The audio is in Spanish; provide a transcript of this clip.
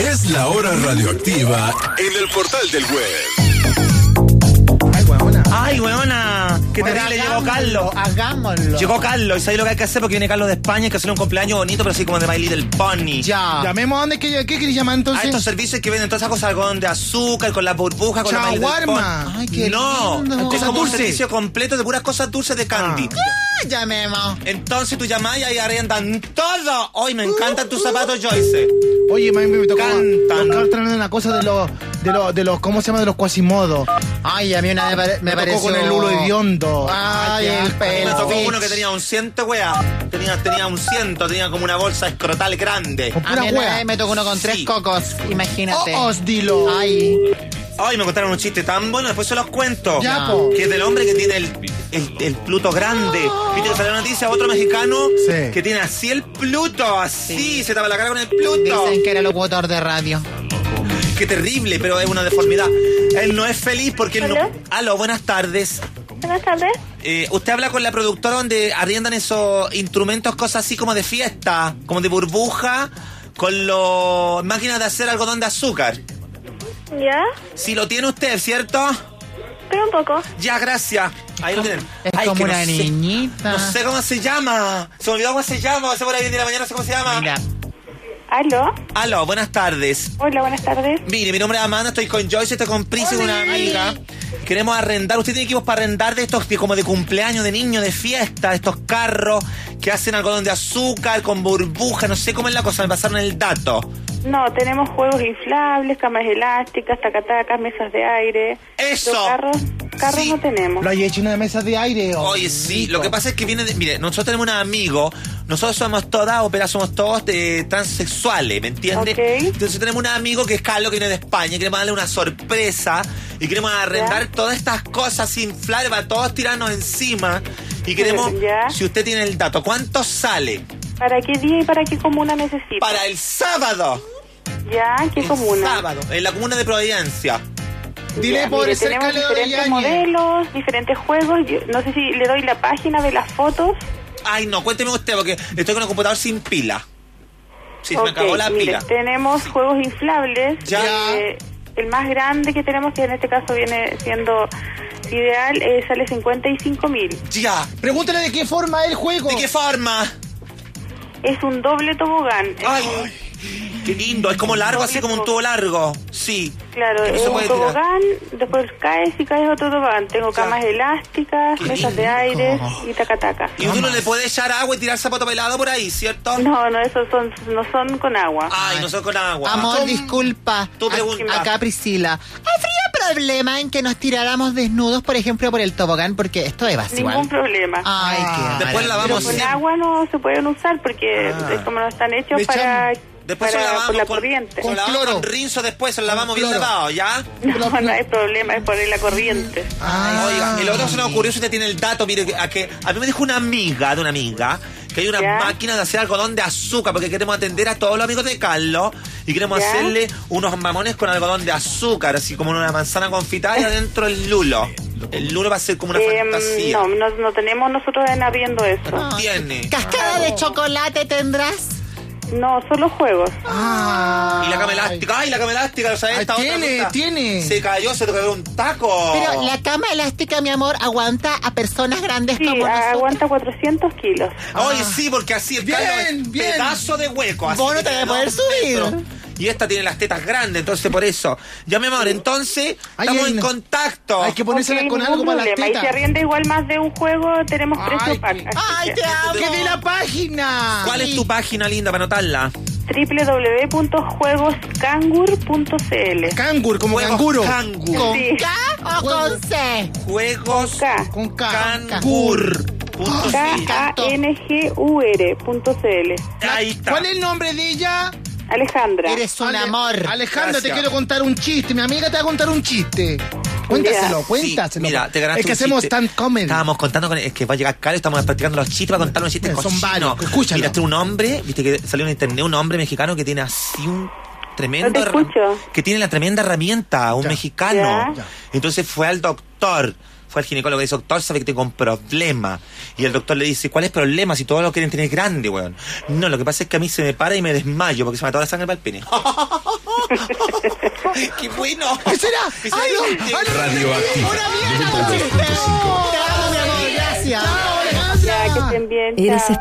Es la hora radioactiva en el portal del web. Ay, weona, qué terrible, llegó Carlos. Hagámoslo. Llegó Carlos, y sabes lo que hay que hacer porque viene Carlos de España, hay que hacerle un cumpleaños bonito, pero así como de My Little Pony. Ya. Llamemos a dónde, ¿qué querés llamar A entonces? estos servicios que venden todas esas cosas, algodón de azúcar, con la burbuja, con la My Little Shawarma. Pony. Ay, qué No, lindo. es Cosas como un dulces. servicio completo de puras cosas dulces de candy. Llamemos. Entonces tú llamás y ahí arrendan todo. Hoy me encantan tus zapatos, Joyce. Oye, me tocó Cantan. traer una cosa de los, ¿cómo se llama? De los Quasimodo. Ay, a mí una vez me Me pareció... tocó con el Lulo Hediondo. Ay, el Me pelo. tocó uno que tenía un ciento, wea. Tenía un ciento, tenía como una bolsa escrotal grande. Con A pura mí una wea. vez me tocó uno con Sí. 3 cocos, imagínate. Dilo. Ay, Ay, me contaron un chiste tan bueno, después se los cuento. Ya, po. Que es del hombre que tiene el Pluto grande. Viste que salió la noticia, otro mexicano Sí. que tiene así el Pluto, así, se tapa la cara con el Pluto. dicen que era locutor de radio. Qué terrible, pero es una deformidad. Él no es feliz porque él no... ¿Aló? Aló, buenas tardes. Buenas tardes. Usted habla con la productora donde arriendan esos instrumentos, cosas así como de fiesta, como de burbuja, con las máquinas de hacer algodón de azúcar. ¿Ya? Si lo tiene usted, ¿cierto? Pero un poco. Ya, gracias. Ahí lo tienen. Es Ay, como que una no sé. niñita. No sé cómo se llama. Se me olvidó cómo se llama. Se por ahí de la mañana, no sé cómo se llama. Mira, ¿Aló? Aló, buenas tardes. Hola, buenas tardes. Mire, mi nombre es Amanda, estoy con Joyce, estoy con Pris y con una amiga. Queremos arrendar. Usted tiene equipos para arrendar de estos como de cumpleaños, de niños, de fiesta, estos carros que hacen algodón de azúcar con burbuja. No sé cómo es la cosa, me pasaron el dato. No, tenemos juegos inflables, camas elásticas, tacatacas, mesas de aire. ¡Eso! Pero carros Sí. no tenemos. ¿Lo hay hecho una mesa de aire? Oye, sí, lo que pasa es que viene de... Mire, nosotros tenemos un amigo, nosotros somos todas, somos todos transexuales, ¿me entiendes? Ok. Entonces tenemos un amigo que es Carlos, que viene de España, y queremos darle una sorpresa, y queremos arrendar todas estas cosas inflables para todos tirarnos encima, y queremos, Ya. si usted tiene el dato, ¿cuánto sale? ¿Para qué día y para qué comuna necesita? Para el sábado. ¿Ya? ¿Qué El comuna? sábado, en la comuna de Providencia. Dile Ya, por mire, ser tenemos Caleo de diferentes Yañez. modelos, diferentes juegos. No sé si le doy la página de las fotos. Ay, no, cuénteme usted, porque estoy con el computador sin pila. Sí, se me Ok, acabó la mire, pila. tenemos juegos inflables. Ya. El más grande que tenemos, que en este caso viene siendo ideal, sale 55.000. Ya. Pregúntale de qué forma es el juego. ¿De qué forma? Es un doble tobogán. Ay, qué lindo, es como largo, así como un tubo largo. Sí. Claro, Que no es se un puede tirar. tobogán, después caes y caes otro tobogán. Tengo Ya. camas elásticas, Qué mesas de lindo. aire y taca-taca. Y uno le puede echar agua y tirar zapato pelado por ahí, ¿cierto? No, esos no son con agua. Ay, no son con agua. amor, disculpa. Tu pregunta. Acá Priscila. ¿Habría problema en que nos tiráramos desnudos, por ejemplo, por el tobogán? Porque esto es básico. Ningún problema. Ay, qué Después la Pero vamos con a hacer. agua no se pueden usar porque es como no están hechos Le para, Después se lo para lavamos por la con, corriente. se lo lavamos cloro. con rinzo después, se lo lavamos bien cloro. lavado, ¿ya? No, no hay problema, es poner la corriente. Oiga, el otro se nos ocurrió, si usted tiene el dato, mire, a mí me dijo una amiga de una amiga que hay una ¿Ya? máquina de hacer algodón de azúcar porque queremos atender a todos los amigos de Carlos y queremos ¿Ya? hacerle unos mamones con algodón de azúcar, así como una manzana confitada y adentro el lulo. El lulo va a ser como una fantasía. No tenemos nosotros en arriendo eso. Tiene. ¿Cascada de chocolate tendrás? No, solo juegos. Y la cama elástica, ay, la cama elástica, ¿lo sabes? Ay, Esta otra tiene, cosa. tiene. Se cayó, se te cayó un taco. Pero la cama elástica, mi amor, aguanta a personas grandes Sí, como nosotros. aguanta 400 kilos. Oye, sí, porque así el Bien, Carlos es bien. pedazo de hueco. Así Vos no que te vas a tiene poder 2 subir. metros. Y esta tiene las tetas grandes, entonces por eso. Ya, mi amor, entonces Ay, estamos ay, en no. contacto. Hay que ponérsela Ok, con ningún algo para las problema. Y si tetas. arrienda igual más de un juego, tenemos precio Ay, pack. qué- Así ¡Ay, que te amo! ¡Que dé la página! ¿Cuál es tu página linda para anotarla? www.juegoscangur.cl. Cangur, como Juegos canguro. Cangur. ¿Con Sí. K o con C? Juegos K. Con K. Cangur. Kangur.cl. Ahí está. ¿Cuál es el nombre de ella? Alejandra. Eres un amor. Alejandra, te Gracias. quiero contar un chiste. Mi amiga te va a contar un chiste. Cuéntaselo, Ya. cuéntaselo. Sí, mira, te ganaste es que un hacemos chiste. stand comedy. Estábamos contando con es que va a llegar Carlos, estamos practicando los chistes para contar un chiste Son cochino. varios, escúchalo. Mira, este es un hombre, viste que salió en internet un hombre mexicano que tiene así un tremendo No te escucho. que tiene la tremenda herramienta, un Ya. mexicano. Ya. Entonces fue al doctor. Fue al ginecólogo y dice, doctor, sabe que tengo un problema. Y el doctor le dice, ¿cuál es el problema? Si todos lo quieren tener grande, weón. No, lo que pasa es que a mí se me para y me desmayo porque se me va toda la sangre para el pene. ¡Qué bueno! ¿Qué será? ¿Qué ¡Ay, no! será? ¡Ay, no! Radioactiva. ¡Una mierda! 92.5. ¡Te amo, mi amor! ¡Gracias! Ya, que estén bien. Eres chao.